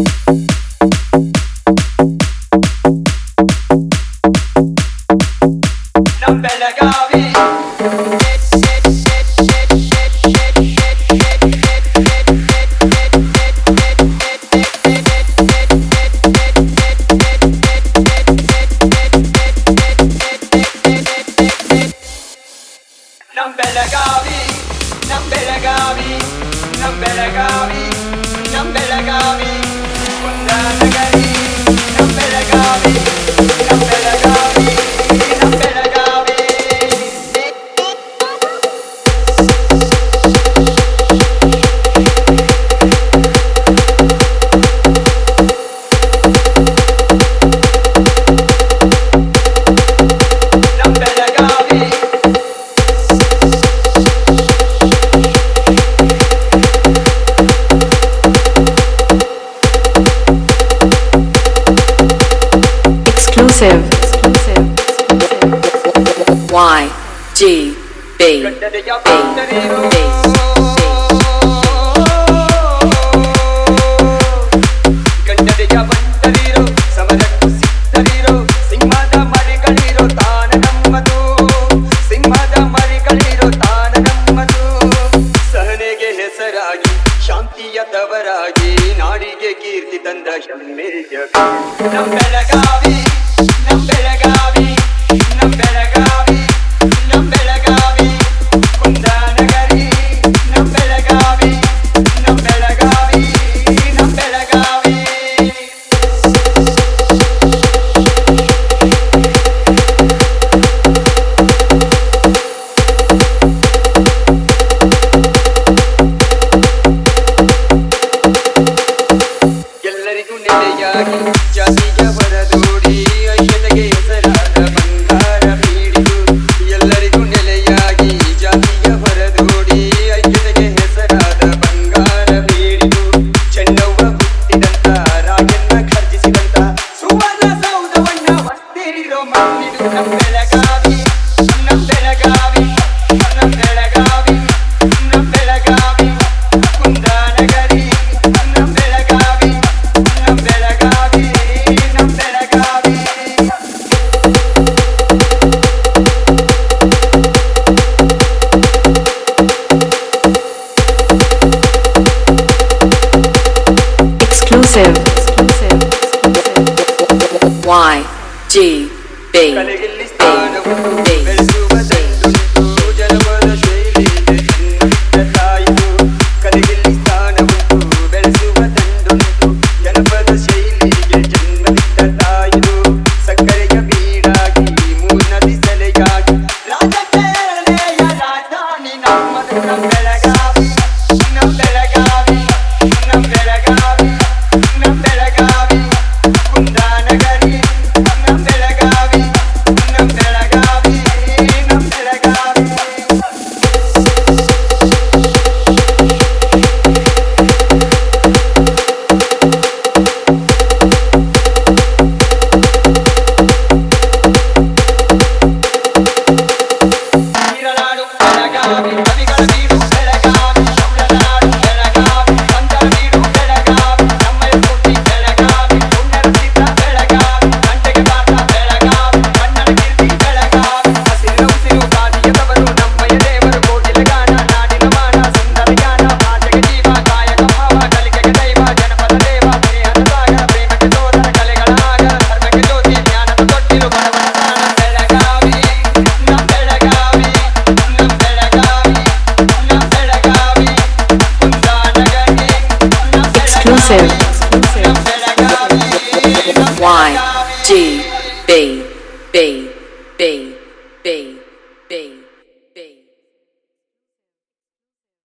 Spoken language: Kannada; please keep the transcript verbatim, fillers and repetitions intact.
Nam Belagavi. Nam Belagavi, Nam Belagavi, Nam Belagavi, Nam Belagavi, Kunda Nagari, Nam Belagavi, Nam Belagavi, Nam Belagavi. Nam Belagavi. Exclusive. Y G B B ಶಾಂತಿಯದವರಾಗಿ ನಾಡಿಗೆ ಕೀರ್ತಿ ತಂದ ಶಮ್ಮೇಯ ನಮ್ ಬೆಳಗಾವಿ ನಮ್ ಬೆಳಗಾವಿ ನಮ್ ಬೆಳಗಾವಿ ನಮ್ ಬೆಳಗಾವಿ ಕುಂದಾನಗರಿ ನಮ್ ಬೆಳಗಾವಿ ನಮ್ ಬೆಳಗಾವಿ ನಮ್ ಬೆಳಗಾವಿ ಎಲ್ಲರಿಗೂ ನೆಲೆಯಾಗಿ ಜಾತಿಯ ಹೊರದೂಡಿ ಐಕ್ಯತೆಗೆ ಹೆಸರಾದ ಬಂಗಾರ ಬೀಡಿದು ಎಲ್ಲರಿಗೂ ನೆಲೆಯಾಗಿ ಜಾತಿಯ ಹೊರದೂಡಿ ಐಕ್ಯತೆಗೆ ಹೆಸರಾದ ಬಂಗಾರ ಬೀಡಿದು ಚೆನ್ನವ್ವ ಹುಟ್ಟಿದಂತ ರಾಜನ್ನ ಖರ್ಜಿಸಿದಂತ ಸುವರ್ಣ ಸೌಧವನ್ನ ಹೊಸ್ತಿರಿರೋ ಮಣ್ಣಿದು ನಮ್ ಬೆಳಗಾವಿ ನಮ್ ಬೆಳಗಾವಿ ನಮ್ ಬೆಳಗಾವಿ ನಮ್ ಬೆಳಗಾವಿ ಕುಂದಾನಗರಿ ನಮ್ ಬೆಳಗಾವಿ ನಮ್ ಬೆಳಗಾವಿ ನಮ್ Belagavi Exclusive. Y G B ಕಲೆಯಲ್ಲಿ ಸ್ಥಾನವನ್ನು B ಬೆಳೆಸುವ ತಂದುಂಟು ಜನಪದ ಶೈಲಿಗೆ ಜನ್ಮವಿದ್ದ ತಾಯಿದು ಕಲೆಯಲ್ಲಿ ಸ್ಥಾನವನ್ನು ಬೆಳೆಸುವ ತಂದುಂಟು ಜನಪದ ಶೈಲಿಗೆ ಜನ್ಮವಿದ್ದ ತಾಯಿದು ಸಕ್ಕರೆಯ ಬೀಡಾಗಿ ಮೂರ್ನದಿ ಸೆಲೆಯಾಗಿ ರಾಜಕೀಯ ರಾಜಧಾನಿ ನಮ್ಮದು ನಮ್ ಬೆಳಗಾವಿ ನಮ್ ಬೆಳಗಾವಿ ನಮ್ ಬೆಳಗಾವಿ ನಮ್ ಬೆಳಗಾವಿ ಕುಂದಾನಗರಿ ನಮ್ ಬೆಳಗಾವಿ ನಮ್ ಬೆಳಗಾವಿ ನಮ್ ಬೆಳಗಾವಿ ನೀರನಾಡು ಬೆಳಗಾವಿ ಕವಿಗಳ ಬೀಡು ಬೆಳಗಾವಿ ಶೌರ್ಯನಾಡು ಬೆಳಗಾವಿ ಸಂತರ ಬೀಡು ಬೆಳಗಾವಿ ನಮ್ಮಯ ಹುಟ್ಟಿ ಬೆಳಗಾವಿ ಪುಣ್ಯರ ಚಿತ್ರ ಬೆಳಗಾವಿ ಗಂಟೆಗೆ ಬಾಟ ಬೆಳಗಾವಿ ಕನ್ನಡ ಕೀರ್ತಿ ಬೆಳಗಾವಿ ಹಸಿರು ಉಸಿರು ಬಾದಿಯದವರು ನಮ್ಮಯ ದೇವರು ಕೋಗಿಲ ಗಾನ ನಾಡಿನ ಮಾನ ಸುಂದರ ಜ್ಞಾನ ಭಾಷೆಗೆ ಜೀವ ಕಾಯಕ ಭಾವ ಕಲಿಕೆಗೆ ದೈವ ಜನಪದ ದೇವ ಸ್ನೇಹದ ಸಾಗರ ಪ್ರೇಮಕ್ಕೆ ಸೋದರ ಕಲೆಗಳ ಆಗರ ಧರ್ಮಕ್ಕೆ ಜ್ಯೋತಿ ಜ್ಞಾನದ ತೊಟ್ಟಿಲು ಬಡವನ ತಾಣ ಬೆಳಗಾವಿ ನಮ್ ಬೆಳಗಾವಿ ನಮ್ ಬೆಳಗಾವಿ ನಮ್ ಬೆಳಗಾವಿ ಕುಂದಾನಗರಿ ನಮ್ Exclusive. ನಮ್ ಬೆಳಗಾವಿ ನಮ್ Y Belagavi G B B B B